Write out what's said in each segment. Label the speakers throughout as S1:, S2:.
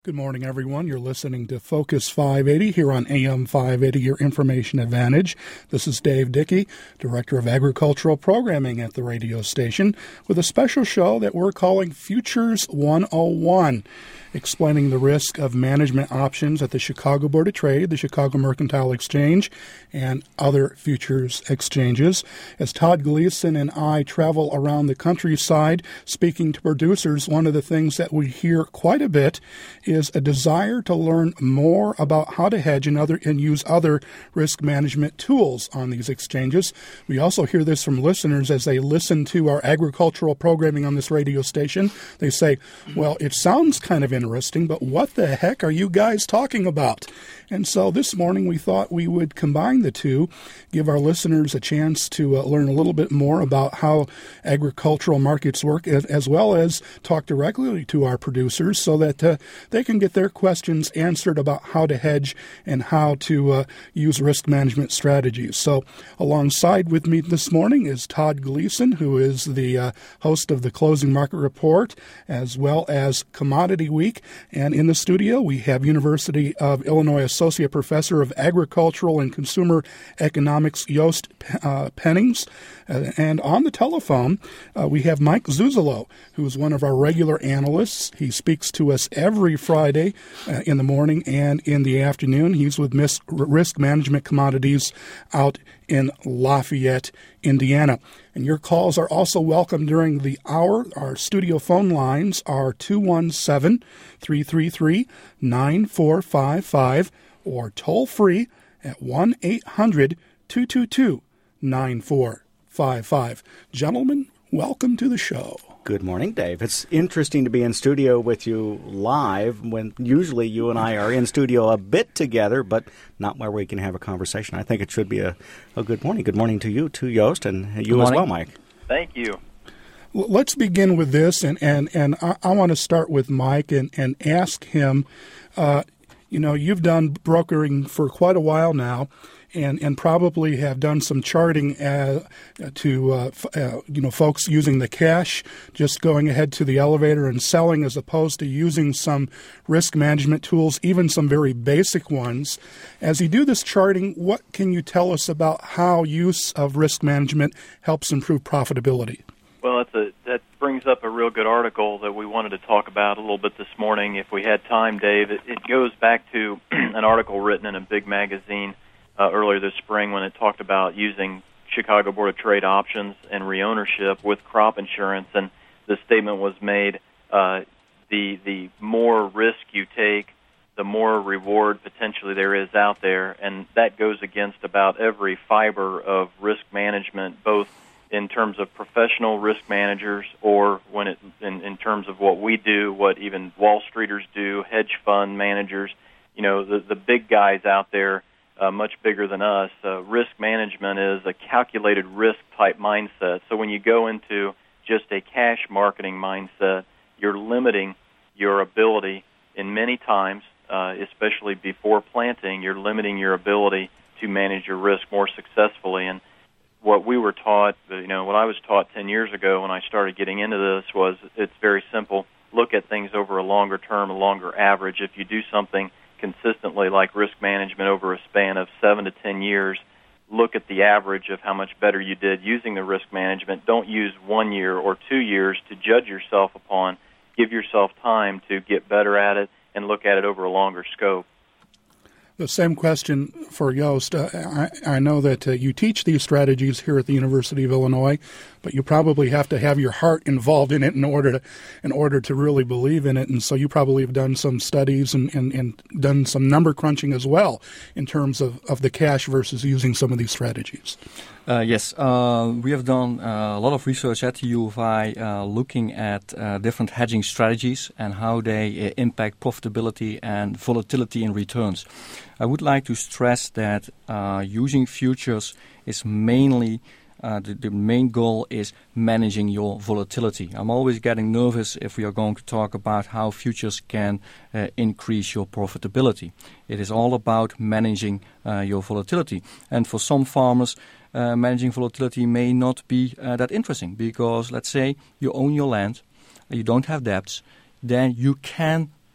S1: Good morning, everyone. You're listening to Focus 580 here on AM 580, your information advantage. This is Dave Dickey, Director of Agricultural Programming at the radio station, with a special show that we're calling Futures 101, explaining the risk of management options at the Chicago Board of Trade, the Chicago Mercantile Exchange, and other futures exchanges. As Todd Gleason and I travel around the countryside speaking to producers, one of the things that we hear quite a bit is a desire to learn more about how to hedge and use other risk management tools on these exchanges. We also hear this from listeners as they listen to our agricultural programming on this radio station. They say, well, it sounds kind of interesting, but what the heck are you guys talking about? And so this morning we thought we would combine the two, give our listeners a chance to learn a little bit more about how agricultural markets work, as well as talk directly to our producers so that they can get their questions answered about how to hedge and how to use risk management strategies. So alongside with me this morning is Todd Gleason, who is the host of the Closing Market Report, as well as Commodity Week. And in the studio, we have University of Illinois Associate Professor of Agricultural and Consumer Economics, Joost Pennings. And on the telephone, we have Mike Zuzolo, who is one of our regular analysts. He speaks to us every Friday in the morning and in the afternoon. He's with Risk Management Commodities out in Lafayette, Indiana. And your calls are also welcome during the hour. Our studio phone lines are 217-333-9455 or toll free at 1-800-222-9455. Gentlemen, welcome to the show.
S2: Good morning, Dave. It's interesting to be in studio with you live when usually you and I are in studio a bit together, but not where we can have a conversation. I think it should be a good morning. Good morning to you, too, Joost, and you as well, Mike.
S3: Thank you.
S1: Well, let's begin with this, and I want to start with Mike and ask him, you've done brokering for quite a while now, and probably have done some charting to folks using the cash, just going ahead to the elevator and selling, as opposed to using some risk management tools, even some very basic ones. As you do this charting, what can you tell us about how use of risk management helps improve profitability?
S3: Well, that brings up a real good article that we wanted to talk about a little bit this morning if we had time, Dave. It goes back to an article written in a big magazine earlier this spring when it talked about using Chicago Board of Trade options and reownership with crop insurance, and the statement was made, the more risk you take, the more reward potentially there is out there, and that goes against about every fiber of risk management, both in terms of professional risk managers or when in terms of what we do, what even Wall Streeters do, hedge fund managers, the big guys out there, much bigger than us. Risk management is a calculated risk type mindset. So when you go into just a cash marketing mindset, you're limiting your ability in many times, especially before planting, you're limiting your ability to manage your risk more successfully. And what we were taught, what I was taught 10 years ago when I started getting into this was it's very simple. Look at things over a longer term, a longer average. If you do something consistently like risk management over a span of 7 to 10 years, look at the average of how much better you did using the risk management. Don't use 1 year or 2 years to judge yourself upon. Give yourself time to get better at it and look at it over a longer scope.
S1: The same question for Joost. I know that you teach these strategies here at the University of Illinois, but you probably have to have your heart involved in it in order to really believe in it. And so you probably have done some studies and done some number crunching as well in terms of the cash versus using some of these strategies.
S4: Yes, we have done a lot of research at the U of I looking at different hedging strategies and how they impact profitability and volatility in returns. I would like to stress that using futures is mainly the main goal is managing your volatility. I'm always getting nervous if we are going to talk about how futures can increase your profitability. It is all about managing your volatility. And for some farmers, managing volatility may not be that interesting because, let's say, you own your land, you don't have debts, then you can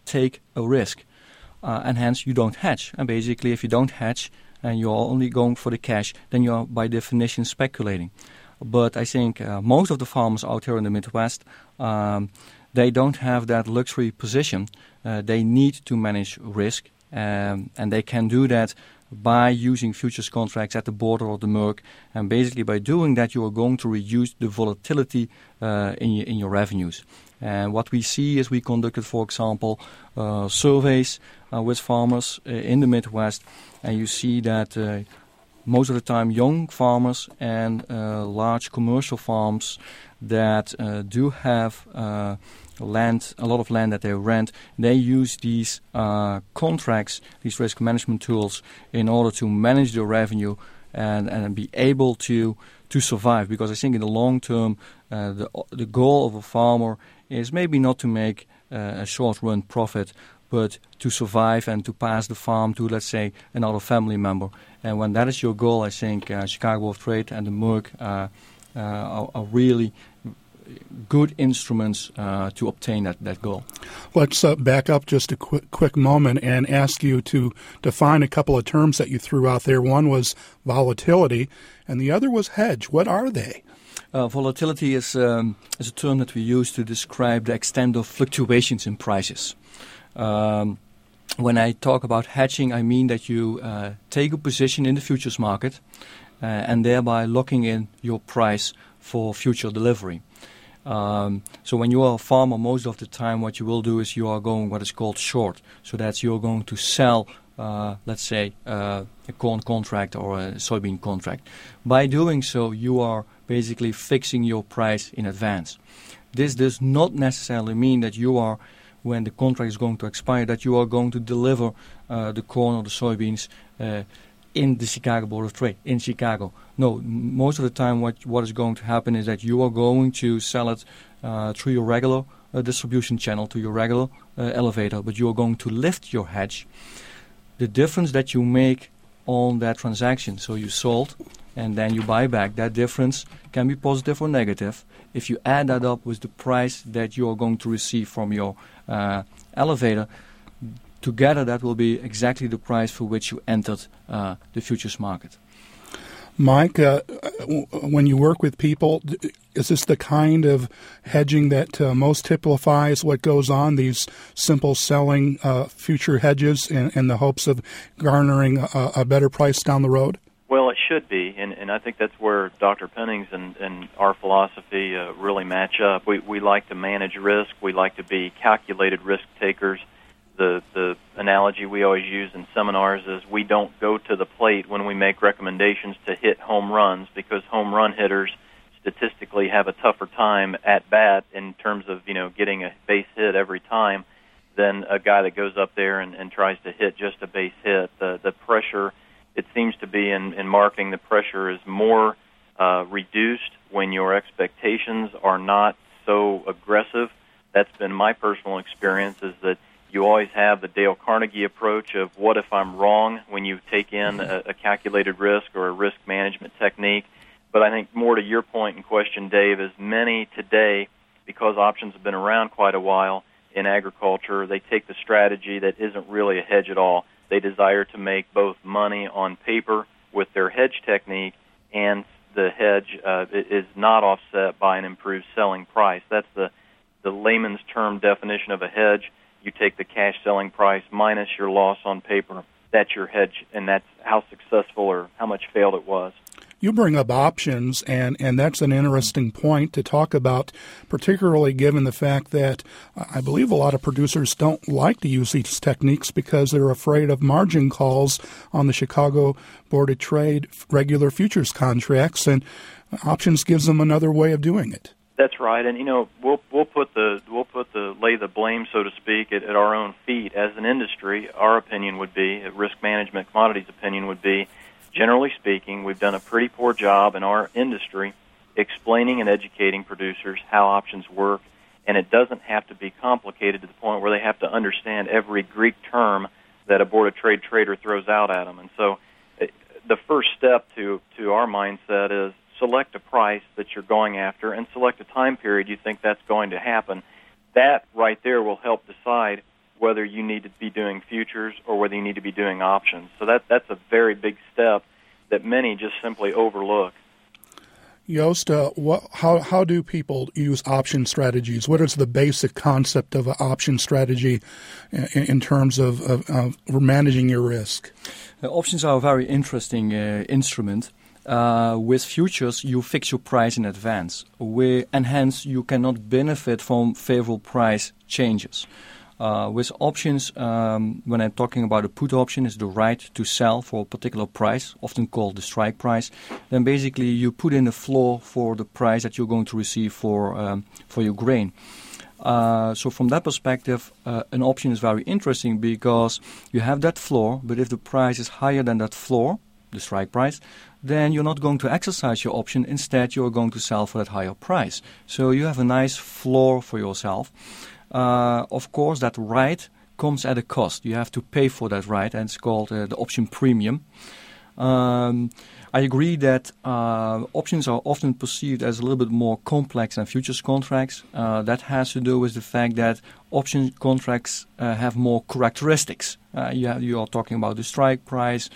S4: take a risk, and hence you don't hedge. And basically, if you don't hedge and you're only going for the cash, then you're by definition speculating. But I think most of the farmers out here in the Midwest, they don't have that luxury position. They need to manage risk, and they can do that by using futures contracts at the border or the MERC. And basically by doing that, you are going to reduce the volatility in your revenues. And what we see is we conducted, for example, surveys with farmers in the Midwest, and you see that most of the time young farmers and large commercial farms that do have land, a lot of land that they rent, they use these contracts, these risk management tools, in order to manage their revenue and be able to survive. Because I think in the long term, the goal of a farmer is maybe not to make a short-run profit, but to survive and to pass the farm to, let's say, another family member. And when that is your goal, I think Chicago Board of Trade and the MERC are really good instruments to obtain that goal.
S1: Let's back up just a quick moment and ask you to define a couple of terms that you threw out there. One was volatility, and the other was hedge. What are they?
S4: Volatility is a term that we use to describe the extent of fluctuations in prices. When I talk about hedging, I mean that you take a position in the futures market and thereby locking in your price for future delivery. So when you are a farmer, most of the time what you will do is you are going what is called short. So that's you're going to sell, let's say, a corn contract or a soybean contract. By doing so, you are basically fixing your price in advance. This does not necessarily mean that you are, when the contract is going to expire, that you are going to deliver the corn or the soybeans in the Chicago Board of Trade, in Chicago. No, most of the time what is going to happen is that you are going to sell it through your regular distribution channel, to your regular elevator, but you are going to lift your hedge. The difference that you make on that transaction, so you sold and then you buy back, that difference can be positive or negative. If you add that up with the price that you are going to receive from your elevator, together that will be exactly the price for which you entered the futures market.
S1: Mike, when you work with people, is this the kind of hedging that most typifies what goes on, these simple selling future hedges in the hopes of garnering a better price down the road?
S3: Well, it should be, and I think that's where Dr. Penning's and our philosophy really match up. We like to manage risk. We like to be calculated risk takers. The analogy we always use in seminars is we don't go to the plate when we make recommendations to hit home runs, because home run hitters statistically have a tougher time at bat in terms of, getting a base hit every time than a guy that goes up there and tries to hit just a base hit. The pressure, it seems to be in marketing, the pressure is more reduced when your expectations are not so aggressive. That's been my personal experience, is that you always have the Dale Carnegie approach of what if I'm wrong when you take in a calculated risk or a risk management technique. But I think more to your point in question, Dave, is many today, because options have been around quite a while in agriculture, they take the strategy that isn't really a hedge at all. They desire to make both money on paper with their hedge technique, and the hedge is not offset by an improved selling price. That's the layman's term definition of a hedge. You take the cash selling price minus your loss on paper. That's your hedge, and that's how successful or how much failed it was.
S1: You bring up options, and that's an interesting point to talk about, particularly given the fact that I believe a lot of producers don't like to use these techniques because they're afraid of margin calls on the Chicago Board of Trade regular futures contracts, and options gives them another way of doing it.
S3: That's right, and we'll lay the blame, so to speak, at our own feet. As an industry, our opinion would be, risk management commodities opinion would be, generally speaking, we've done a pretty poor job in our industry explaining and educating producers how options work, and it doesn't have to be complicated to the point where they have to understand every Greek term that a Board of Trade trader throws out at them. And so the first step to our mindset is select a price that you're going after and select a time period you think that's going to happen. That right there will help decide whether you need to be doing futures or whether you need to be doing options. So that's a very big step that many just simply overlook.
S1: Joost, how do people use option strategies? What is the basic concept of an option strategy in terms of managing your risk?
S4: Options are a very interesting instrument. With futures, you fix your price in advance, and hence you cannot benefit from favorable price changes. With options, when I'm talking about a put option, is the right to sell for a particular price, often called the strike price. Then basically you put in a floor for the price that you're going to receive for your grain. So from that perspective, an option is very interesting because you have that floor, but if the price is higher than that floor, the strike price, then you're not going to exercise your option. Instead, you're going to sell for that higher price. So you have a nice floor for yourself. Of course, that right comes at a cost. You have to pay for that right, and it's called the option premium. I agree that options are often perceived as a little bit more complex than futures contracts. That has to do with the fact that option contracts have more characteristics. You are talking about the strike price.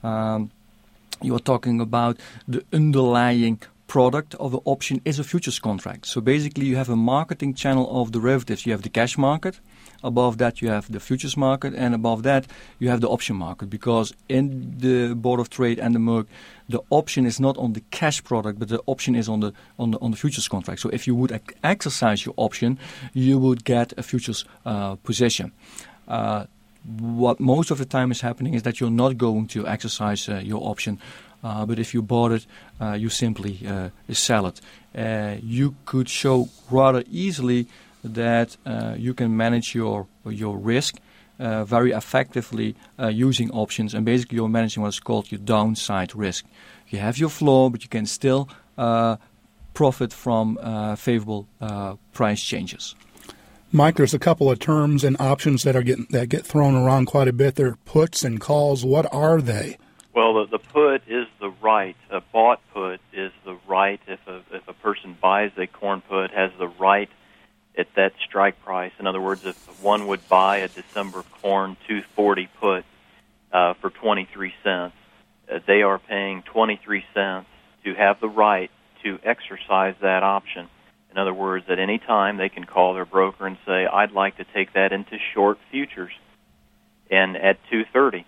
S4: You are talking about the underlying product of the option is a futures contract. So basically you have a marketing channel of derivatives. You have the cash market. Above that you have the futures market, and above that you have the option market, because in the Board of Trade and the MERC, the option is not on the cash product, but the option is on the futures contract. So if you would exercise your option, you would get a futures position. What most of the time is happening is that you're not going to exercise your option, but if you bought it, you simply sell it. You could show rather easily that you can manage your risk very effectively using options, and basically you're managing what's called your downside risk. You have your floor, but you can still profit from favorable price changes.
S1: Mike, there's a couple of terms and options that get thrown around quite a bit. They're puts and calls. What are they?
S3: Well, the put is the right. A bought put is the right. If a person buys a corn put, has the right at that strike price. In other words, if one would buy a December corn 240 put for 23 cents, they are paying 23 cents to have the right to exercise that option. In other words, at any time they can call their broker and say, I'd like to take that into short futures. And at 240,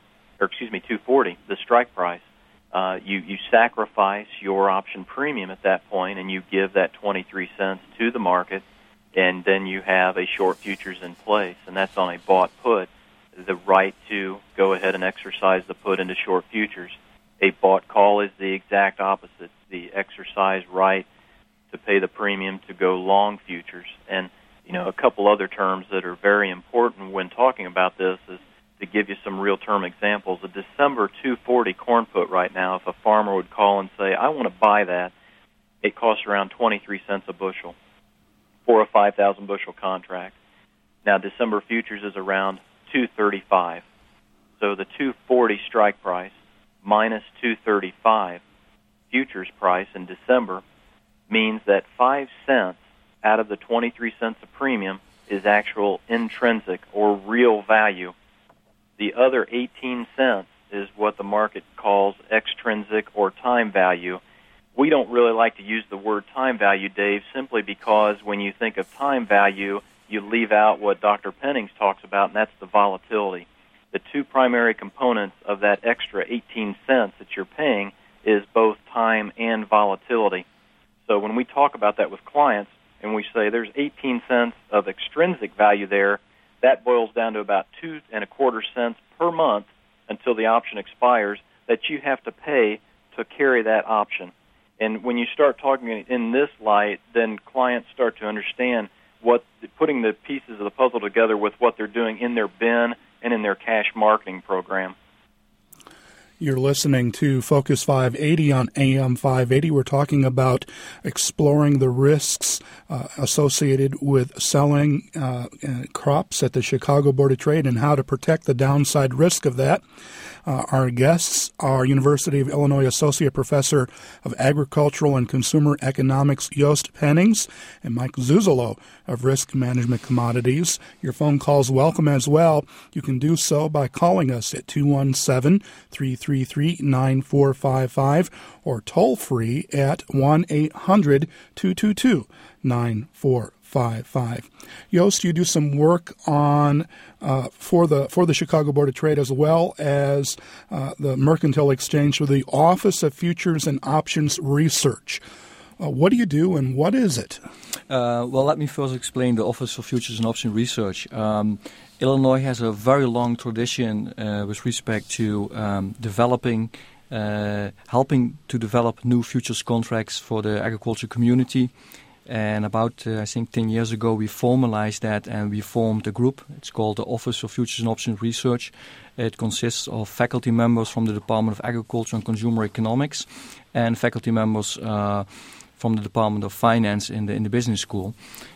S3: the strike price, you sacrifice your option premium at that point, and you give that 23 cents to the market, and then you have a short futures in place, and that's on a bought put, the right to go ahead and exercise the put into short futures. A bought call is the exact opposite, the exercise right to pay the premium to go long futures. And, a couple other terms that are very important when talking about this is to give you some real-term examples. A December 240 corn put right now, if a farmer would call and say, I want to buy that, it costs around 23 cents a bushel for a 5,000 bushel contract. Now, December futures is around 235. So the 240 strike price minus 235 futures price in December means that 5 cents out of the 23 cents of premium is actual intrinsic or real value. The other 18 cents is what the market calls extrinsic or time value. We don't really like to use the word time value, Dave, simply because when you think of time value, you leave out what Dr. Pennings talks about, and that's the volatility. The two primary components of that extra 18 cents that you're paying is both time and volatility. So when we talk about that with clients and we say there's 18 cents of extrinsic value there, that boils down to about 2.25 cents per month until the option expires that you have to pay to carry that option. And when you start talking in this light, then clients start to understand putting the pieces of the puzzle together with what they're doing in their bin and in their cash marketing program.
S1: You're listening to Focus 580 on AM 580. We're talking about exploring the risks associated with selling crops at the Chicago Board of Trade and how to protect the downside risk of that. Our guests are University of Illinois Associate Professor of Agricultural and Consumer Economics Joost Pennings and Mike Zuzolo, of risk management commodities. Your phone calls welcome as well. You can do so by calling us at 217-333-9455 or toll free at 1-800-222-9455. Joost, you do some work on for the Chicago Board of Trade as well as the Mercantile Exchange with the Office of Futures and Options Research. What do you do and what is it?
S4: Well, let me first explain the Office of Futures and Options Research. Illinois has a very long tradition with respect to helping to develop new futures contracts for the agriculture community. And about, I think, 10 years ago, we formalized that and we formed a group. It's called the Office of Futures and Options Research. It consists of faculty members from the Department of Agriculture and Consumer Economics and faculty members from the Department of Finance in the business school.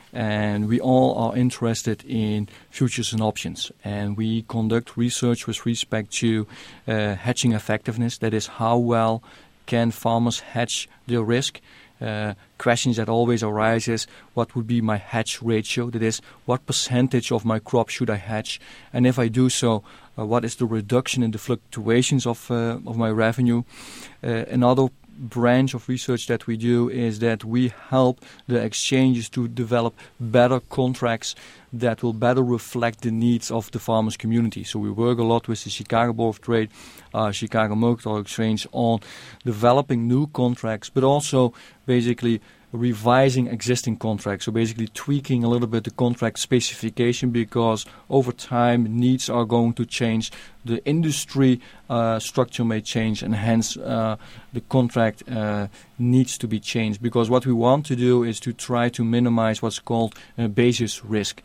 S4: And we all are interested in futures and options. And we conduct research with respect to hedging effectiveness. That is, how well can farmers hedge their risk? Questions that always arise is, what would be my hedge ratio? That is, what percentage of my crop should I hedge? And if I do so, what is the reduction in the fluctuations of my revenue? Another branch of research that we do is that we help the exchanges to develop better contracts that will better reflect the needs of the farmers' community. So we work a lot with the Chicago Board of Trade, Chicago Mercantile Exchange on developing new contracts, but also basically revising existing contracts. So basically tweaking a little bit the contract specification, because over time needs are going to change. The industry structure may change, and hence the contract needs to be changed, because what we want to do is to try to minimize what's called basis risk.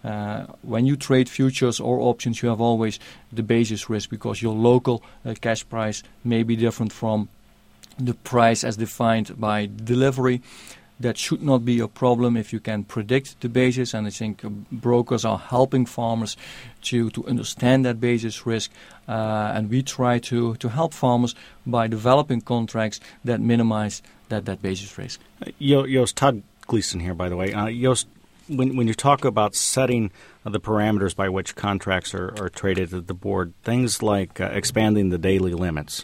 S4: When you trade futures or options, you have always the basis risk, because your local cash price may be different from the price as defined by delivery. That should not be a problem if you can predict the basis, and I think brokers are helping farmers to understand that basis risk, and we try to help farmers by developing contracts that minimize that basis risk.
S2: Joost, Todd Gleason here, by the way. Joost, when you talk about setting the parameters by which contracts are traded at the board, things like expanding the daily limits,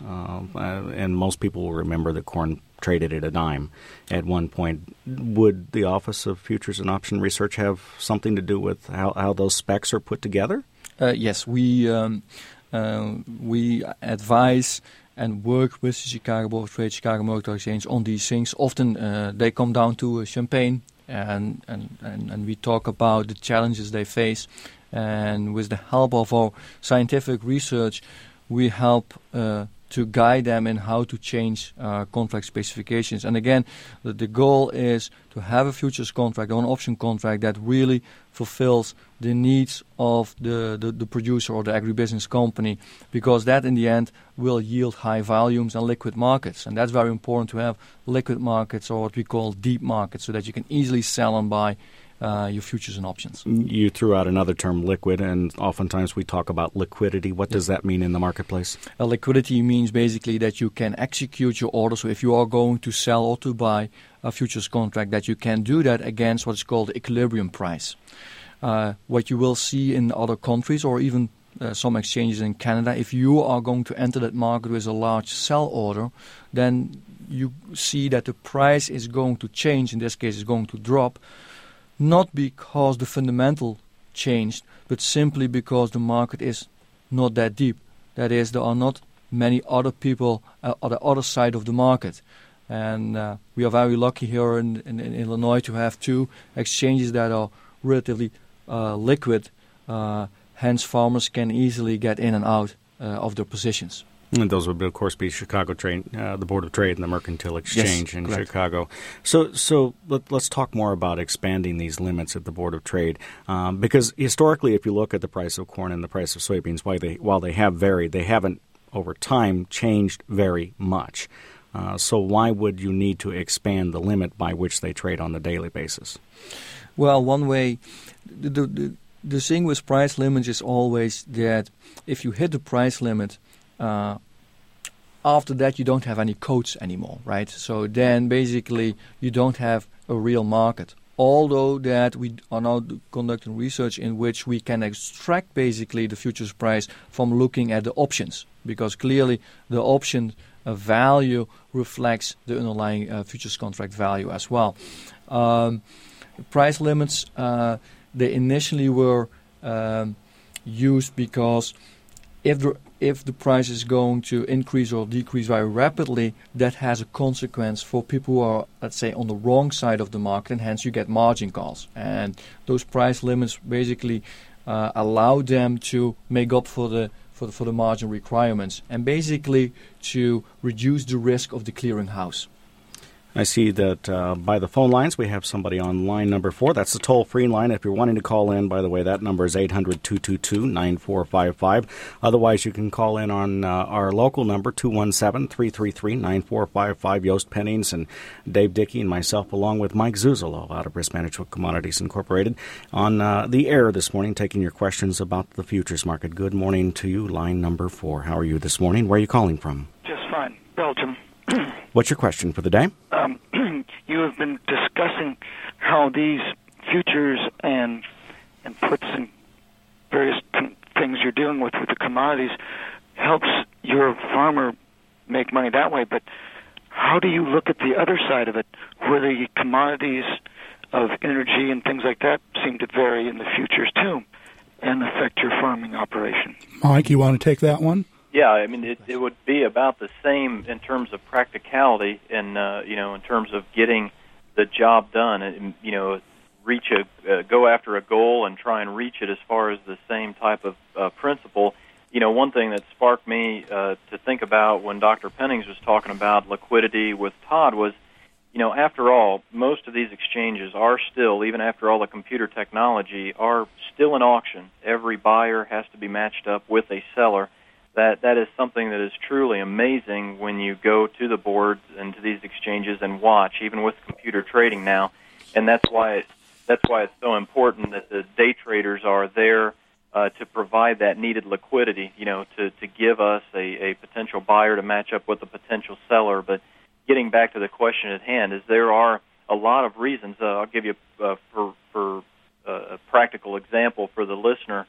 S2: and most people will remember that corn traded at a dime at one point. Would the Office of Futures and Option Research have something to do with how those specs are put together?
S4: Yes, we advise and work with the Chicago Board of Trade, Chicago Mercantile Exchange on these things. Often they come down to champagne, and we talk about the challenges they face. And with the help of our scientific research, we help to guide them in how to change contract specifications. And again, the goal is to have a futures contract or an option contract that really fulfills the needs of the producer or the agribusiness company, because that in the end will yield high volumes and liquid markets. And that's very important, to have liquid markets, or what we call deep markets, so that you can easily sell and buy your futures and options.
S2: You threw out another term, liquid, and oftentimes we talk about liquidity. What does that mean in the marketplace?
S4: Liquidity means basically that you can execute your order. So if you are going to sell or to buy a futures contract, that you can do that against what's called the equilibrium price. What you will see in other countries, or even some exchanges in Canada, if you are going to enter that market with a large sell order, then you see that the price is going to change. In this case, it's going to drop. Not because the fundamental changed, but simply because the market is not that deep. That is, there are not many other people on the other side of the market. And we are very lucky here in Illinois to have two exchanges that are relatively liquid. Hence, farmers can easily get in and out of their positions.
S2: And those would, of course, be Chicago Trade, the Board of Trade, and the Mercantile Exchange in
S4: correct.
S2: Chicago. So let's talk more about expanding these limits at the Board of Trade, because historically, if you look at the price of corn and the price of soybeans, while they have varied, they haven't over time changed very much. So why would you need to expand the limit by which they trade on a daily basis?
S4: Well, one way, the thing with price limits is always that if you hit the price limit, after that you don't have any codes anymore, right? So then basically you don't have a real market. although that we are now conducting research in which we can extract basically the futures price from looking at the options, because clearly the option value reflects the underlying futures contract value as well. Price limits, they initially were used because if the price is going to increase or decrease very rapidly, that has a consequence for people who are, let's say, on the wrong side of the market, and hence you get margin calls. And those price limits basically allow them to make up for the margin requirements and basically to reduce the risk of the clearinghouse.
S2: I see that by the phone lines, we have somebody on line number 4. That's the toll-free line. If you're wanting to call in, by the way, that number is 800-222-9455. Otherwise, you can call in on our local number, 217-333-9455. Yost Pennings and Dave Dickey and myself, along with Mike Zuzolo out of Risk Management Commodities Incorporated, on the air this morning, taking your questions about the futures market. Good morning to you, line number 4. How are you this morning? Where are you calling from?
S5: Just fine. Belgium.
S2: What's your question for the day?
S5: You have been discussing how these futures and puts and various things you're dealing with the commodities helps your farmer make money that way. But how do you look at the other side of it, where the commodities of energy and things like that seem to vary in the futures too and affect your farming operation?
S1: Mike, you want to take that one?
S3: Yeah, I mean, it would be about the same in terms of practicality and, in terms of getting the job done and, go after a goal and try and reach it as far as the same type of principle. One thing that sparked me to think about when Dr. Pennings was talking about liquidity with Todd was, after all, most of these exchanges are still, even after all the computer technology, are still an auction. Every buyer has to be matched up with a seller. That is something that is truly amazing when you go to the boards and to these exchanges and watch, even with computer trading now. And that's why it's so important that the day traders are there to provide that needed liquidity, to give us a potential buyer to match up with a potential seller. But getting back to the question at hand, is there are a lot of reasons. I'll give you for a practical example for the listener.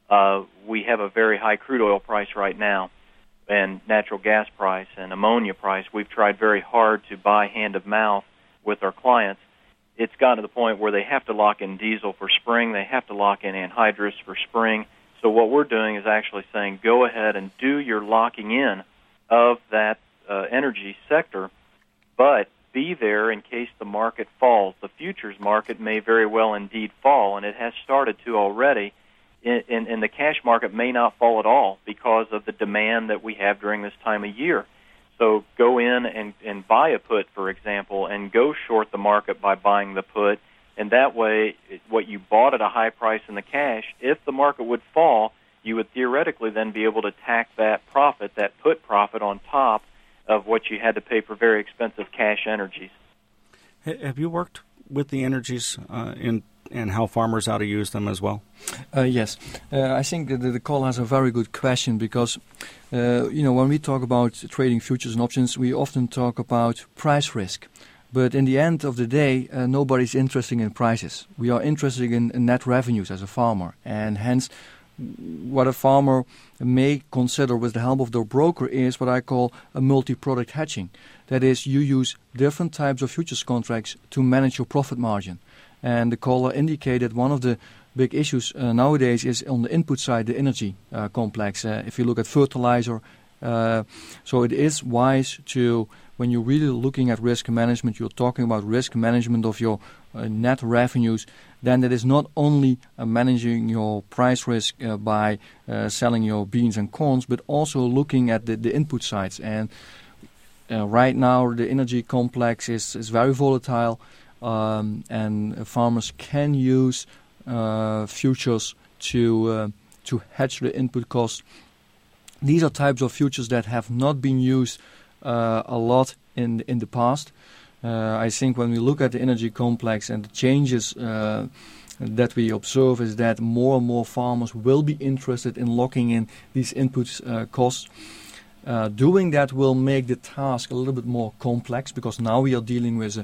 S3: We have a very high crude oil price right now and natural gas price and ammonia price. We've tried very hard to buy hand of mouth with our clients. It's gotten to the point where they have to lock in diesel for spring. They have to lock in anhydrous for spring. So what we're doing is actually saying go ahead and do your locking in of that energy sector, but be there in case the market falls. The futures market may very well indeed fall, and it has started to already. And the cash market may not fall at all because of the demand that we have during this time of year. So go in and buy a put, for example, and go short the market by buying the put. And that way, what you bought at a high price in the cash, if the market would fall, you would theoretically then be able to tack that profit, that put profit, on top of what you had to pay for very expensive cash energies.
S2: Have you worked with the energies and how farmers how to use them as well?
S4: Yes. I think that the call has a very good question because, when we talk about trading futures and options, we often talk about price risk. But in the end of the day, nobody's interested in prices. We are interested in net revenues as a farmer. And hence, what a farmer may consider with the help of their broker is what I call a multi-product hedging. That is, you use different types of futures contracts to manage your profit margin. And the caller indicated one of the big issues nowadays is on the input side, the energy complex. If you look at fertilizer, so it is wise to, when you're really looking at risk management, you're talking about risk management of your net revenues, then it is not only managing your price risk by selling your beans and corns, but also looking at the input sides. And right now, the energy complex is very volatile. And farmers can use futures to hedge the input cost. These are types of futures that have not been used a lot in the past. I think when we look at the energy complex and the changes that we observe is that more and more farmers will be interested in locking in these input costs. Doing that will make the task a little bit more complex because now we are dealing with a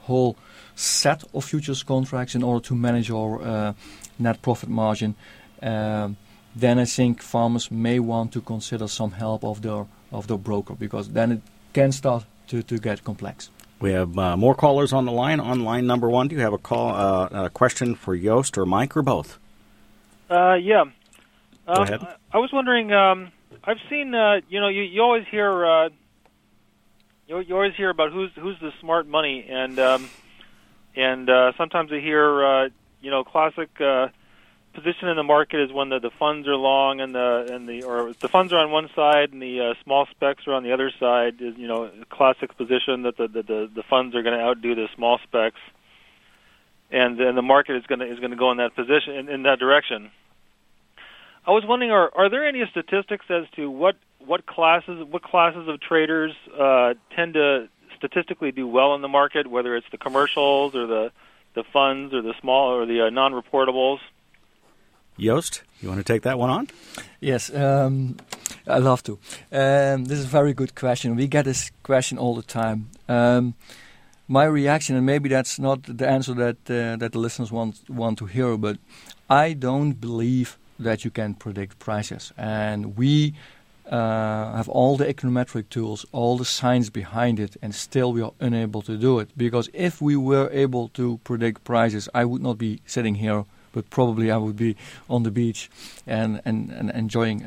S4: whole set of futures contracts in order to manage our net profit margin, then I think farmers may want to consider some help of their broker, because then it can start to get complex.
S2: We have more callers on the line. On line number 1, do you have a question for Joost or Mike or both?
S6: Yeah.
S2: Go ahead.
S6: I was wondering. I've seen. You always hear. You always hear about who's the smart money, and sometimes I hear. Classic position in the market is when the funds are long and the funds are on one side and the small specs are on the other side. Is a classic position that the funds are going to outdo the small specs, and the market is going to go in that position in that direction. I was wondering, are there any statistics as to what classes of traders tend to statistically do well in the market, whether it's the commercials or the funds or the small or the non-reportables?
S2: Joost, you want to take that one on?
S4: Yes, I'd love to. This is a very good question. We get this question all the time. My reaction, and maybe that's not the answer that the listeners want to hear, but I don't believe that you can predict prices. And we have all the econometric tools, all the science behind it, and still we are unable to do it. Because if we were able to predict prices, I would not be sitting here, but probably I would be on the beach and enjoying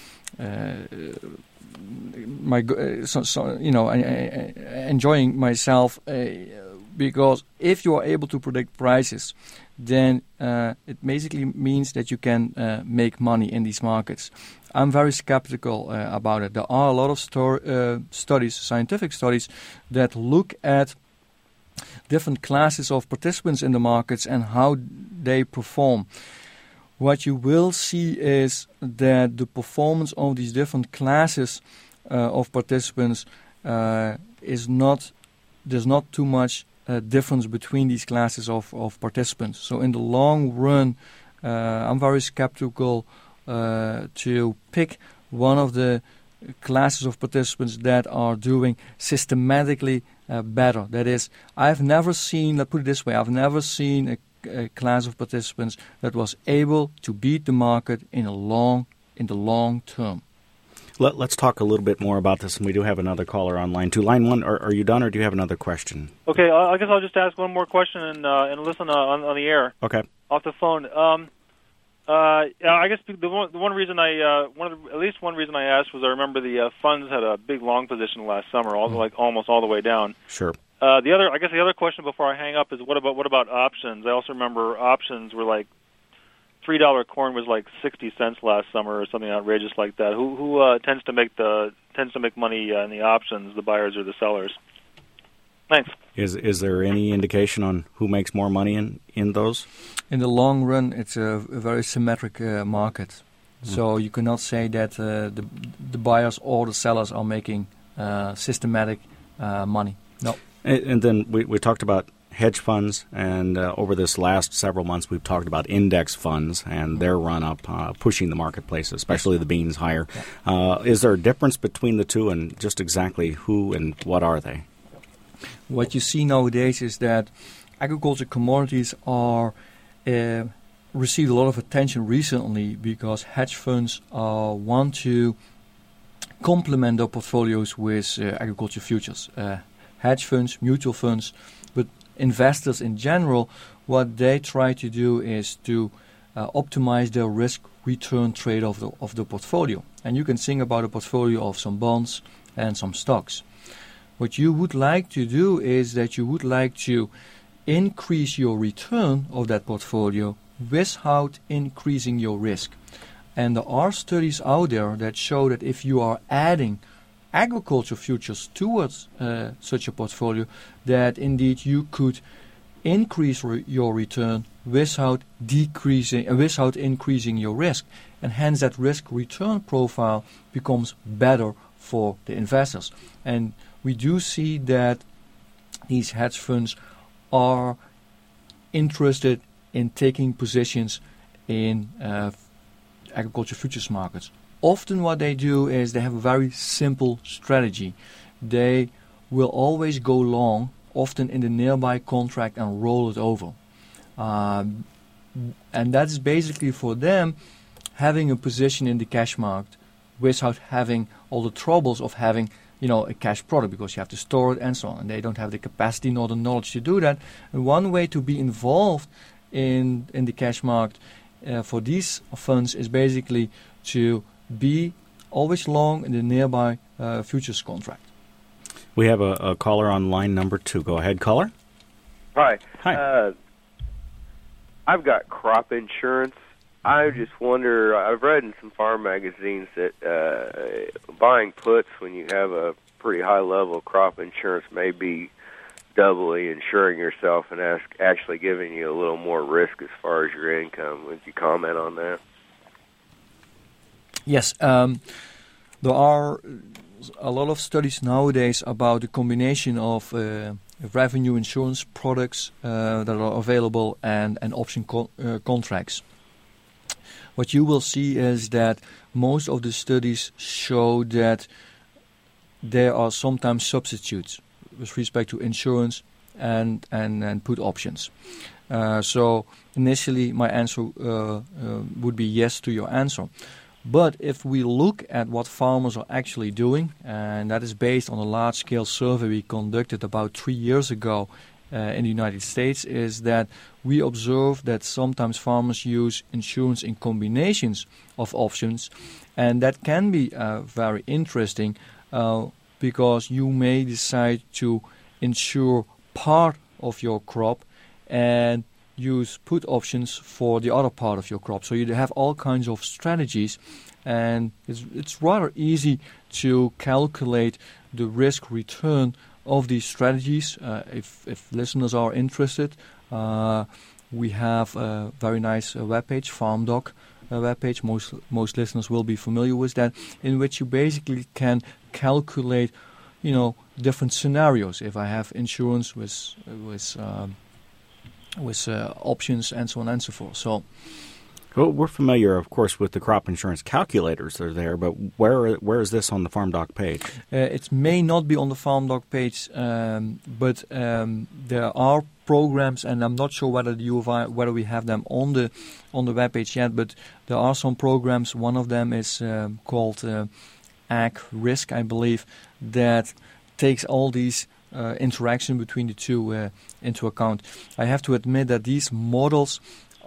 S4: enjoying myself. Because if you are able to predict prices, then it basically means that you can make money in these markets. I'm very skeptical about it. There are a lot of studies, scientific studies, that look at different classes of participants in the markets and how they perform. What you will see is that the performance of these different classes of participants there's not too much difference between these classes of participants. So in the long run, I'm very skeptical to pick one of the classes of participants that are doing systematically better. That is, I've never seen, let's put it this way, I've never seen a class of participants that was able to beat the market in the long term.
S2: Let's talk a little bit more about this, and we do have another caller on line 2. Line 1, are you done, or do you have another question?
S6: Okay, I guess I'll just ask one more question and listen on the air.
S2: Okay.
S6: Off the phone. I guess the one reason at least one reason I asked was I remember the funds had a big long position last summer, almost all the way down.
S2: Sure.
S6: The other question before I hang up is what about options? I also remember options were like $3 corn was like 60 cents last summer or something outrageous like that. Who tends to make money in the options, the buyers or the sellers? Thanks.
S2: Is there any indication on who makes more money in those? In
S4: the long run, it's a very symmetric market. So you cannot say that the buyers or the sellers are making systematic money. No.
S2: And then we talked about hedge funds, and over this last several months we've talked about index funds and their run-up, pushing the marketplace, especially the beans higher. Yeah. Is there a difference between the two, and just exactly who and what are they?
S4: What you see nowadays is that agriculture commodities are received a lot of attention recently because hedge funds want to complement their portfolios with agriculture futures. Hedge funds, mutual funds, but investors in general, what they try to do is to optimize their risk-return trade-off of the portfolio. And you can think about a portfolio of some bonds and some stocks. What you would like to do is that you would like to increase your return of that portfolio without increasing your risk. And there are studies out there that show that if you are adding agriculture futures towards such a portfolio, that indeed you could increase your return without increasing your risk, and hence that risk-return profile becomes better for the investors. And we do see that these hedge funds are interested in taking positions in agriculture futures markets. Often what they do is they have a very simple strategy. They will always go long often in the nearby contract and roll it over. And that's basically for them having a position in the cash market without having all the troubles of having a cash product, because you have to store it and so on. And they don't have the capacity nor the knowledge to do that. And one way to be involved in the cash market for these funds is basically to be always long in the nearby futures contract.
S2: We have a caller on line number 2. Go ahead, caller.
S7: Hi.
S2: Hi.
S7: I've got crop insurance. I just wonder, I've read in some farm magazines that buying puts when you have a pretty high level of crop insurance may be doubly insuring yourself and actually giving you a little more risk as far as your income. Would you comment on that?
S4: Yes. There are a lot of studies nowadays about the combination of revenue insurance products that are available and option contracts. What you will see is that most of the studies show that there are sometimes substitutes with respect to insurance and put options. So initially my answer would be yes to your answer. But if we look at what farmers are actually doing, and that is based on a large-scale survey we conducted about 3 years ago in the United States, is that we observe that sometimes farmers use insurance in combinations of options, and that can be very interesting because you may decide to insure part of your crop and use put options for the other part of your crop. So you have all kinds of strategies, and it's rather easy to calculate the risk return of these strategies. If listeners are interested, we have a very nice webpage, FarmDoc webpage. Most listeners will be familiar with that, in which you basically can calculate, different scenarios. If I have insurance with options and so on and so forth. So,
S2: well, we're familiar, of course, with the crop insurance calculators that are there, but where is this on the FarmDoc page?
S4: It may not be on the FarmDoc page, but there are programs, and I'm not sure whether we have them on the webpage yet, but there are some programs. One of them is called Ag Risk, I believe, that takes all these interaction between the two into account. I have to admit that these models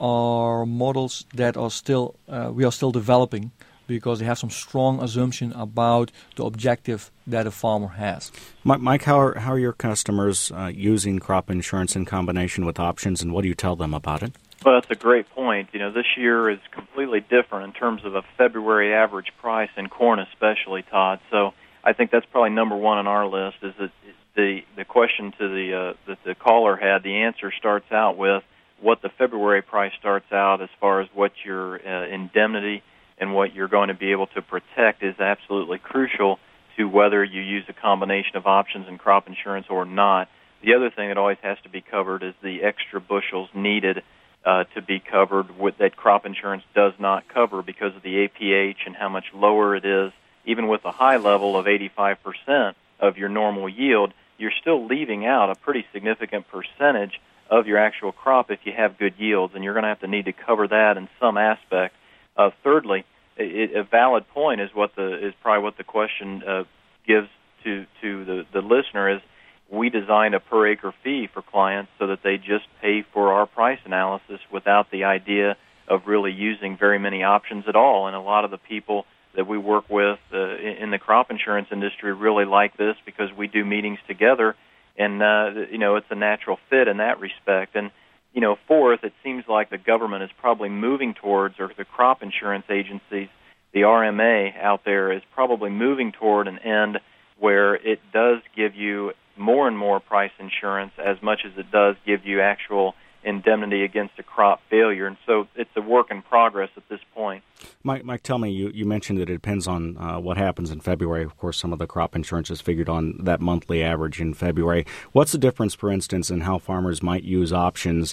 S4: are models that are still we are still developing, because they have some strong assumption about the objective that a farmer has.
S2: Mike, how are your customers using crop insurance in combination with options, and what do you tell them about it?
S3: Well, that's a great point. This year is completely different in terms of a February average price in corn especially, Todd. So I think that's probably number one on our list, is that the question to that the caller had, the answer starts out with what the February price starts out as far as what your indemnity and what you're going to be able to protect is absolutely crucial to whether you use a combination of options and crop insurance or not. The other thing that always has to be covered is the extra bushels needed to be covered that crop insurance does not cover because of the APH and how much lower it is. Even with a high level of 85% of your normal yield, you're still leaving out a pretty significant percentage of your actual crop if you have good yields, and you're going to have to need to cover that in some aspect. Thirdly, a valid point is probably what the question gives to the listener is we designed a per acre fee for clients so that they just pay for our price analysis without the idea of really using very many options at all. And a lot of the people that we work with in the crop insurance industry really like this because we do meetings together, and it's a natural fit in that respect. And fourth, it seems like the government is probably moving towards, or the crop insurance agencies, the RMA out there is probably moving toward an end where it does give you more and more price insurance as much as it does give you actual indemnity against a crop failure. And so it's a work in progress at this point.
S2: Mike, tell me, you mentioned that it depends on what happens in February. Of course, some of the crop insurance is figured on that monthly average in February. What's the difference, for instance, in how farmers might use options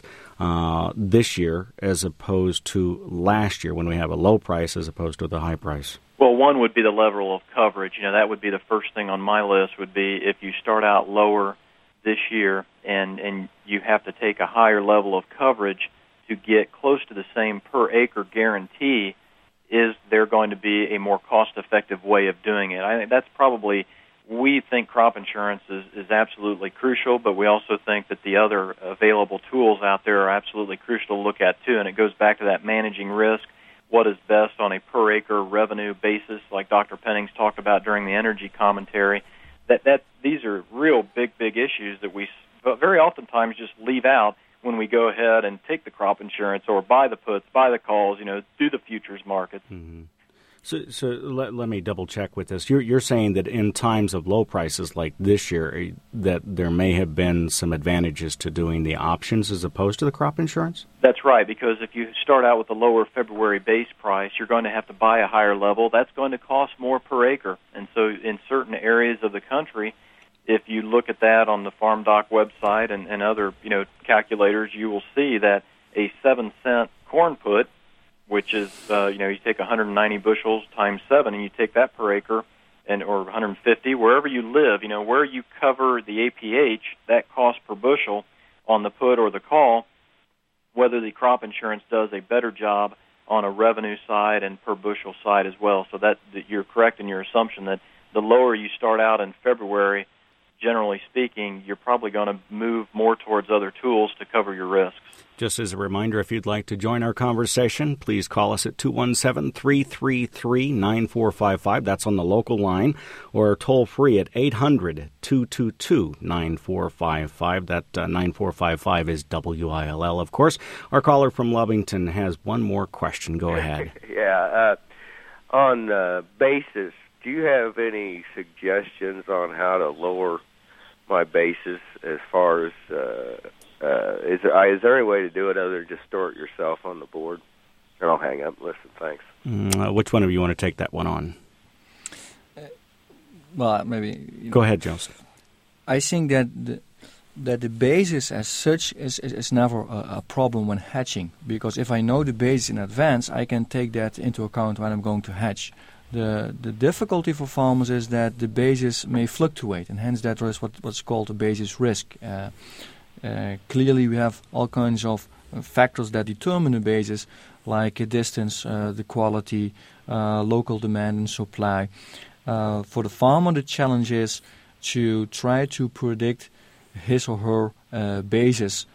S2: this year as opposed to last year when we have a low price as opposed to the high price?
S3: Well, one would be the level of coverage. That would be the first thing on my list would be if you start out lower, this year, and you have to take a higher level of coverage to get close to the same per acre guarantee, is there going to be a more cost-effective way of doing it? I think that's probably, we think crop insurance is absolutely crucial, but we also think that the other available tools out there are absolutely crucial to look at too, and it goes back to that managing risk, what is best on a per acre revenue basis, like Dr. Pennings talked about during the energy commentary. That these are real big issues that we very oftentimes just leave out when we go ahead and take the crop insurance or buy the puts, buy the calls, do the futures market.
S2: Mm-hmm. So let me double check with this. You're saying that in times of low prices like this year, that there may have been some advantages to doing the options as opposed to the crop insurance?
S3: That's right, because if you start out with a lower February base price, you're going to have to buy a higher level. That's going to cost more per acre. And so in certain areas of the country, if you look at that on the Farm Doc website and other calculators, you will see that a 7-cent corn put, which is, you take 190 bushels times 7, and you take that per acre, or 150, wherever you live, where you cover the APH, that cost per bushel on the put or the call, whether the crop insurance does a better job on a revenue side and per bushel side as well. So that you're correct in your assumption that the lower you start out in February, generally speaking, you're probably going to move more towards other tools to cover your risks.
S2: Just as a reminder, if you'd like to join our conversation, please call us at 217-333-9455. That's on the local line, or toll free at 800-222-9455. That 9455 is WILL, of course. Our caller from Lovington has one more question. Go ahead.
S7: On basis, do you have any suggestions on how to lower my basis as far as is there any way to do it other than just store it yourself on the board? And I'll hang up. Listen, thanks.
S2: Which one of you want to take that one on?
S4: Maybe.
S2: Go ahead, Joseph.
S4: I think that the basis as such is never a problem when hedging, because if I know the basis in advance, I can take that into account when I'm going to hedge. The difficulty for farmers is that the basis may fluctuate, and hence that is what's called a basis risk. Clearly, we have all kinds of factors that determine the basis, like distance, the quality, local demand and supply. For the farmer, the challenge is to try to predict his or her basis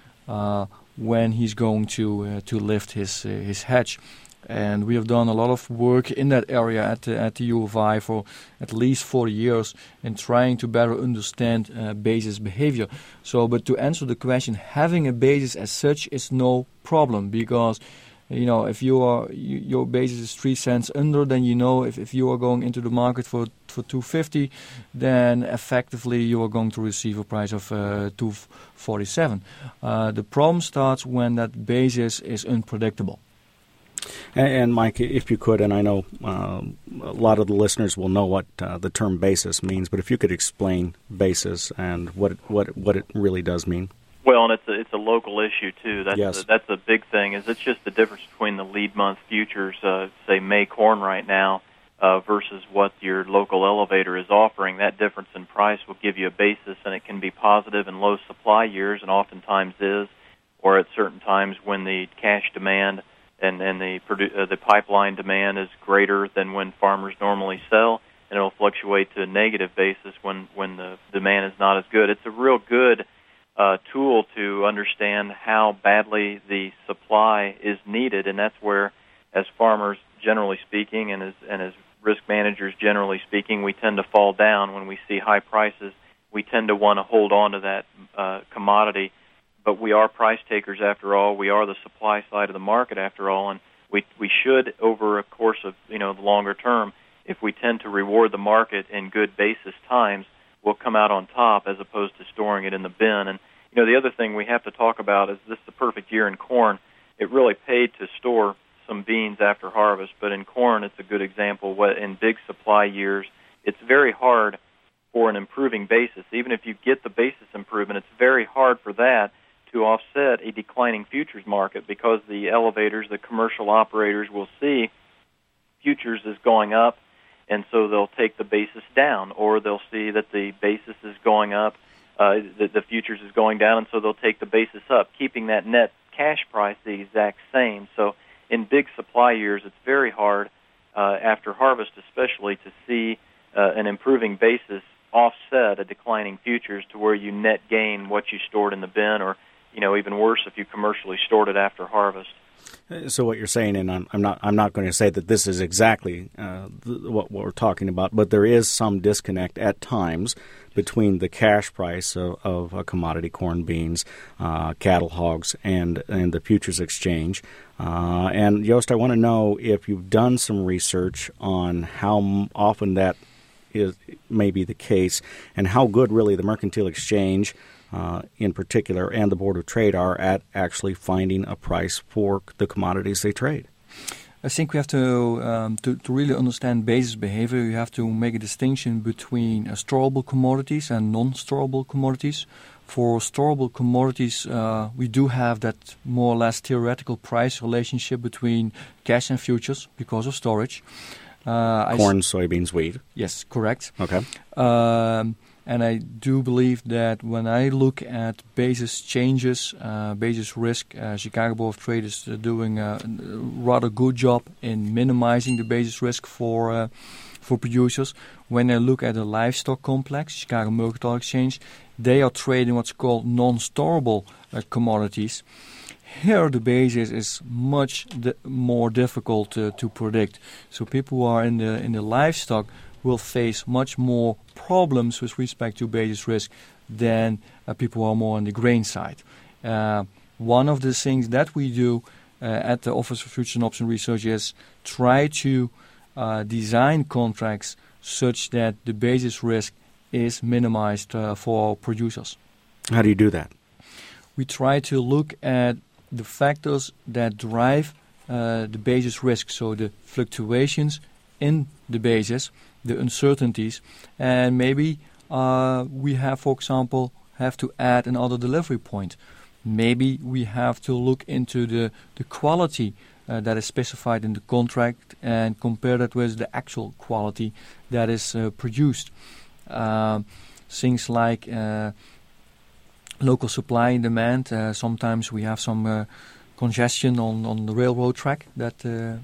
S4: when he's going to lift his hedge. And we have done a lot of work in that area at the U of I for at least 40 years in trying to better understand basis behavior. But to answer the question, having a basis as such is no problem, because if your basis is 3 cents under, then if you are going into the market for $2.50, then effectively you are going to receive a price of $2.47. The problem starts when that basis is unpredictable.
S2: And Mike, if you could, and I know a lot of the listeners will know what the term basis means, but if you could explain basis and what it really does mean.
S3: Well, and it's a local issue too.
S2: Yes.
S3: That's a big thing. Is it's just the difference between the lead month futures, say May corn right now, versus what your local elevator is offering. That difference in price will give you a basis, and it can be positive in low supply years, and oftentimes is, or at certain times when the cash demand and the pipeline demand is greater than when farmers normally sell, and it'll fluctuate to a negative basis when the demand is not as good. It's a real good tool to understand how badly the supply is needed, and that's where, as farmers generally speaking, and as risk managers generally speaking, we tend to fall down when we see high prices. We tend to want to hold on to that commodity. But we are price takers after all. We are the supply side of the market after all, and we should, over a course of the longer term, if we tend to reward the market in good basis times, we'll come out on top as opposed to storing it in the bin. And the other thing we have to talk about is this is the perfect year in corn. It really paid to store some beans after harvest, but in corn it's a good example. In big supply years, it's very hard for an improving basis. Even if you get the basis improvement, it's very hard for that to offset a declining futures market, because the elevators, the commercial operators, will see futures is going up, and so they'll take the basis down, or they'll see that the basis is going up the futures is going down, and so they'll take the basis up, keeping that net cash price the exact same. So in big supply years, it's very hard after harvest especially to see an improving basis offset a declining futures to where you net gain what you stored in the bin, or even worse if you commercially stored it after harvest.
S2: So what you're saying, and I'm not going to say that this is exactly what we're talking about, but there is some disconnect at times between the cash price of a commodity, corn, beans, cattle, hogs, and the futures exchange. And Joost, I want to know if you've done some research on how often that may be the case, and how good really the Mercantile Exchange in particular and the Board of Trade are at actually finding a price for the commodities they trade.
S4: I think we have to really understand basis behavior. You have to make a distinction between storable commodities and non-storable commodities. For storable commodities, we do have that more or less theoretical price relationship between cash and futures because of storage.
S2: Corn, soybeans, wheat.
S4: Yes, correct.
S2: Okay.
S4: And I do believe that when I look at basis changes, basis risk, Chicago Board of Trade is doing a rather good job in minimizing the basis risk for producers. When I look at the livestock complex, Chicago Mercantile Exchange, they are trading what's called non-storable commodities. Here the basis is much more difficult to predict. So people who are in the livestock will face much more problems with respect to basis risk than people who are more on the grain side. One of the things that we do at the Office for Futures and Option Research is try to design contracts such that the basis risk is minimized for producers.
S2: How do you do that?
S4: We try to look at the factors that drive the basis risk, so the fluctuations in the basis, the uncertainties, and maybe we have, for example, to add another delivery point. Maybe we have to look into the quality that is specified in the contract and compare that with the actual quality that is produced. Things like local supply and demand. Sometimes we have some congestion on the railroad track that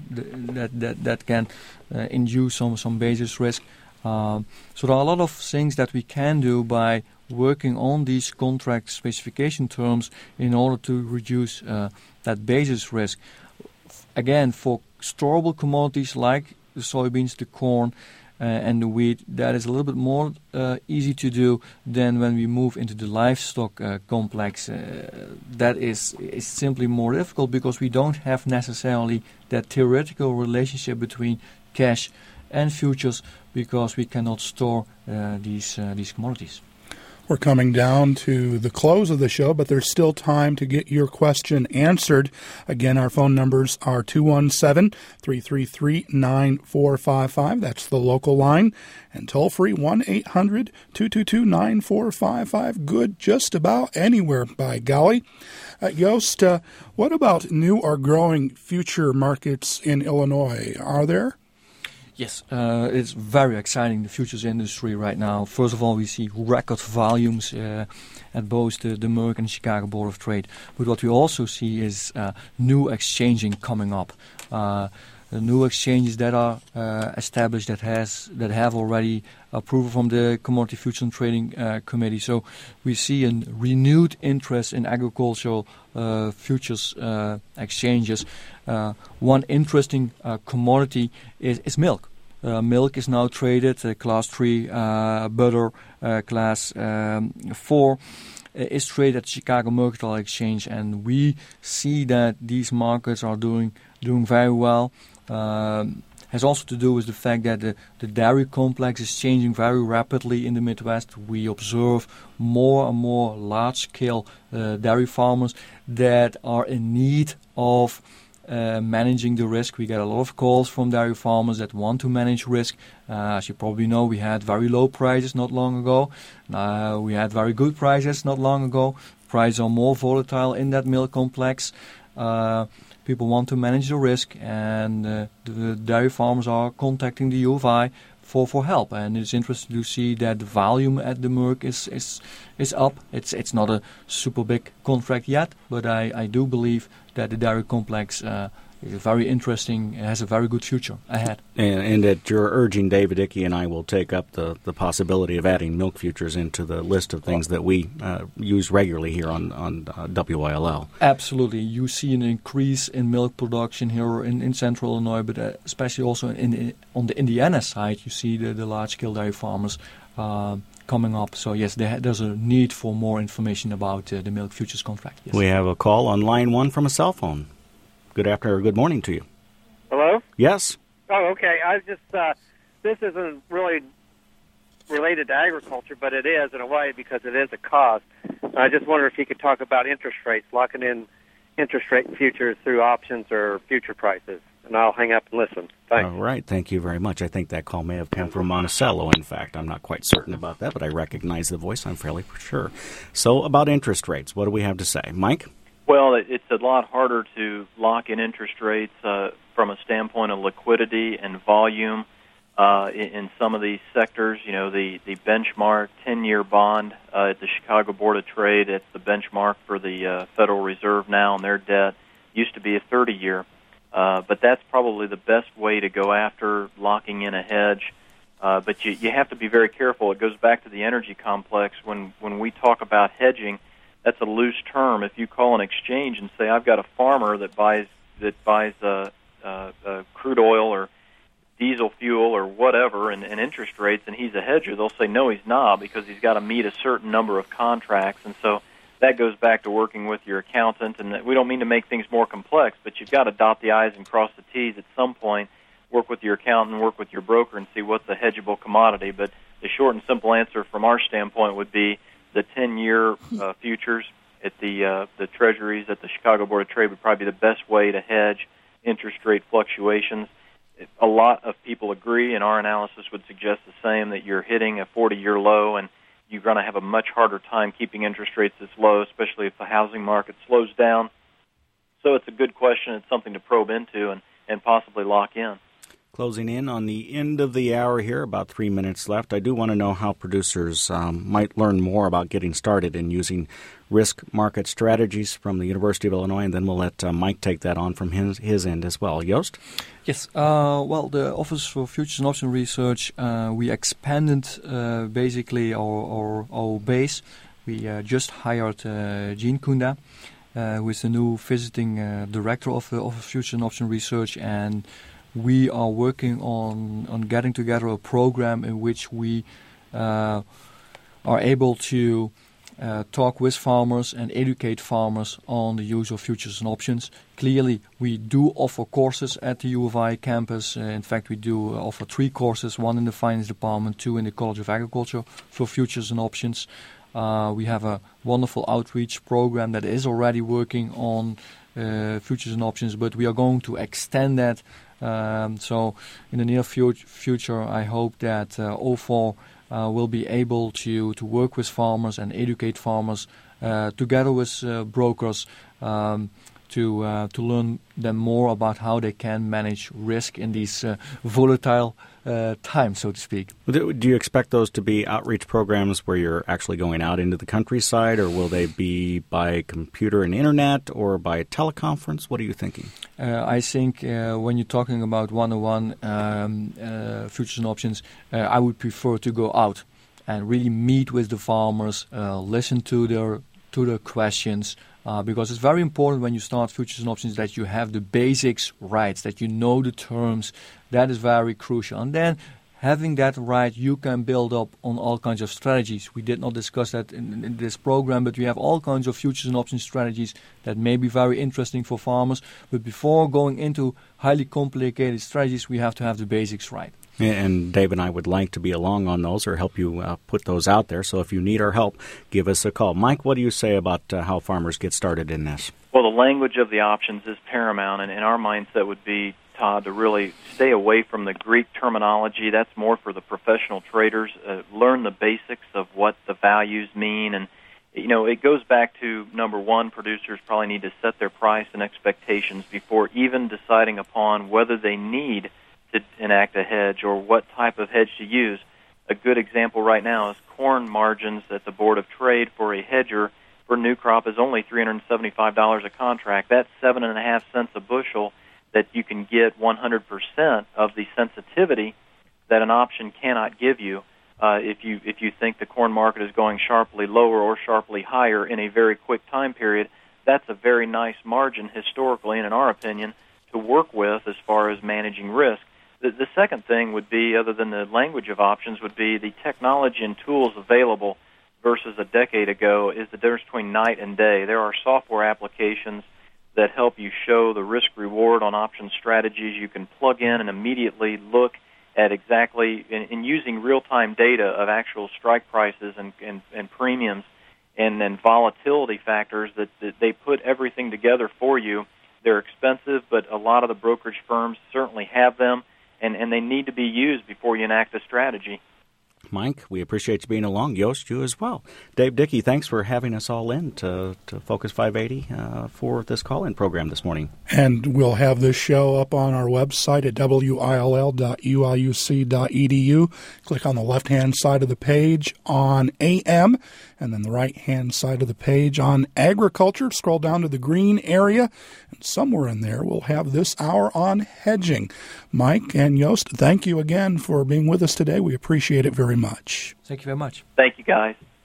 S4: can induce some basis risk. So there are a lot of things that we can do by working on these contract specification terms in order to reduce that basis risk. Again, for storable commodities like the soybeans, the corn, and the wheat, that is a little bit more easy to do than when we move into the livestock complex. That is simply more difficult because we don't have necessarily that theoretical relationship between cash and futures because we cannot store these commodities.
S1: We're coming down to the close of the show, but there's still time to get your question answered. Again, our phone numbers are 217-333-9455. That's the local line. And toll-free 1-800-222-9455. Good just about anywhere, by golly. Joost, what about new or growing future markets in Illinois? Are there?
S4: Yes, it's very exciting, the futures industry right now. First of all, we see record volumes at both the Merck and Chicago Board of Trade. But what we also see is new exchanging coming up. New exchanges that are established that have already approval from the Commodity Futures and Trading Committee. So we see a renewed interest in agricultural futures exchanges. One interesting commodity is milk. Milk is now traded, Class 3, butter, Class 4. Is traded at the Chicago Mercantile Exchange, and we see that these markets are doing very well. Has also to do with the fact that the dairy complex is changing very rapidly in the Midwest. We observe more and more large-scale dairy farmers that are in need of managing the risk. We get a lot of calls from dairy farmers that want to manage risk. As you probably know, we had very low prices not long ago. We had very good prices not long ago. Prices are more volatile in that milk complex. People want to manage the risk, and the dairy farmers are contacting the U of I for help. And it's interesting to see that the volume at the Merck is up. It's not a super big contract yet, but I do believe that the dairy complex is very interesting. It has a very good future ahead.
S2: And that you're urging David Dickey and I will take up the possibility of adding milk futures into the list of things that we use regularly here on WILL.
S4: Absolutely. You see an increase in milk production here in central Illinois, but especially also on the Indiana side, you see the large-scale dairy farmers coming up. So, yes, there's a need for more information about the milk futures contract. Yes.
S2: We have a call on line 1 from a cell phone. Good morning to you.
S8: Hello?
S2: Yes.
S8: Oh, okay. I just, this isn't really related to agriculture, but it is in a way because it is a cost. I just wonder if you could talk about interest rates, locking in interest rate futures through options or future prices. And I'll hang up and listen. Thanks.
S2: All right. Thank you very much. I think that call may have come from Monticello, in fact. I'm not quite certain about that, but I recognize the voice. I'm fairly sure. So about interest rates, what do we have to say? Mike?
S3: Well, it's a lot harder to lock in interest rates from a standpoint of liquidity and volume in some of these sectors. You know, the benchmark 10-year bond at the Chicago Board of Trade, it's the benchmark for the Federal Reserve now on their debt, used to be a 30-year. But that's probably the best way to go after locking in a hedge. But you have to be very careful. It goes back to the energy complex. When we talk about hedging, that's a loose term. If you call an exchange and say, I've got a farmer that buys crude oil or diesel fuel or whatever and interest rates, and he's a hedger, they'll say, no, he's not, because he's got to meet a certain number of contracts. And so that goes back to working with your accountant. And we don't mean to make things more complex, but you've got to dot the I's and cross the T's at some point, work with your accountant, work with your broker, and see what's a hedgeable commodity. But the short and simple answer from our standpoint would be the 10-year futures at the treasuries at the Chicago Board of Trade would probably be the best way to hedge interest rate fluctuations. A lot of people agree, and our analysis would suggest the same, that you're hitting a 40-year low, and you're going to have a much harder time keeping interest rates this low, especially if the housing market slows down. So it's a good question. It's something to probe into and possibly lock in.
S2: Closing in on the end of the hour here, about 3 minutes left. I do want to know how producers might learn more about getting started in using risk market strategies from the University of Illinois, and then we'll let Mike take that on from his end as well. Joost?
S4: Yes. Well, the Office for Futures and Option Research, we expanded basically our base. We just hired Jean Kunda, who is the new visiting director of the Office for Futures and Option Research, and we are working on getting together a program in which we are able to talk with farmers and educate farmers on the use of futures and options. Clearly, we do offer courses at the U of I campus. In fact, we do offer 3 courses, 1 in the finance department, 2 in the College of Agriculture for futures and options. We have a wonderful outreach program that is already working on futures and options, but we are going to extend that. So in the near future, I hope that O4 will be able to work with farmers and educate farmers together with brokers to learn them more about how they can manage risk in these volatile times, so to speak.
S2: Do you expect those to be outreach programs where you're actually going out into the countryside, or will they be by computer and internet or by teleconference? What are you thinking?
S4: I think when you're talking about one-on-one futures and options, I would prefer to go out and really meet with the farmers, listen to their questions, because it's very important when you start futures and options that you have the basics right, that you know the terms. That is very crucial. And then having that right, you can build up on all kinds of strategies. We did not discuss that in this program, but we have all kinds of futures and options strategies that may be very interesting for farmers. But before going into highly complicated strategies, we have to have the basics right.
S2: And Dave and I would like to be along on those or help you put those out there. So if you need our help, give us a call. Mike, what do you say about how farmers get started in this?
S3: Well, the language of the options is paramount, and our mindset would be, Todd, to really stay away from the Greek terminology. That's more for the professional traders. Learn the basics of what the values mean. And, you know, it goes back to, number one, producers probably need to set their price and expectations before even deciding upon whether they need to enact a hedge or what type of hedge to use. A good example right now is corn margins at the Board of Trade for a hedger for new crop is only $375 a contract. That's 7.5 cents a bushel that you can get 100% of the sensitivity that an option cannot give you. If you think the corn market is going sharply lower or sharply higher in a very quick time period, that's a very nice margin historically, and in our opinion, to work with as far as managing risk. The second thing would be, other than the language of options, would be the technology and tools available versus a decade ago is the difference between night and day. There are software applications that help you show the risk-reward on option strategies. You can plug in and immediately look at exactly, in using real-time data of actual strike prices and premiums and volatility factors, that they put everything together for you. They're expensive, but a lot of the brokerage firms certainly have them, and they need to be used before you enact a strategy.
S2: Mike, we appreciate you being along. Yost, you as well. Dave Dickey, thanks for having us all in to Focus 580 for this call-in program this morning.
S1: And we'll have this show up on our website at will.uiuc.edu. Click on the left-hand side of the page on AM, and then the right-hand side of the page on agriculture. Scroll down to the green area, and somewhere in there we'll have this hour on hedging. Mike and Yost, thank you again for being with us today. We appreciate it very much.
S4: Thank you very much.
S3: Thank you, guys.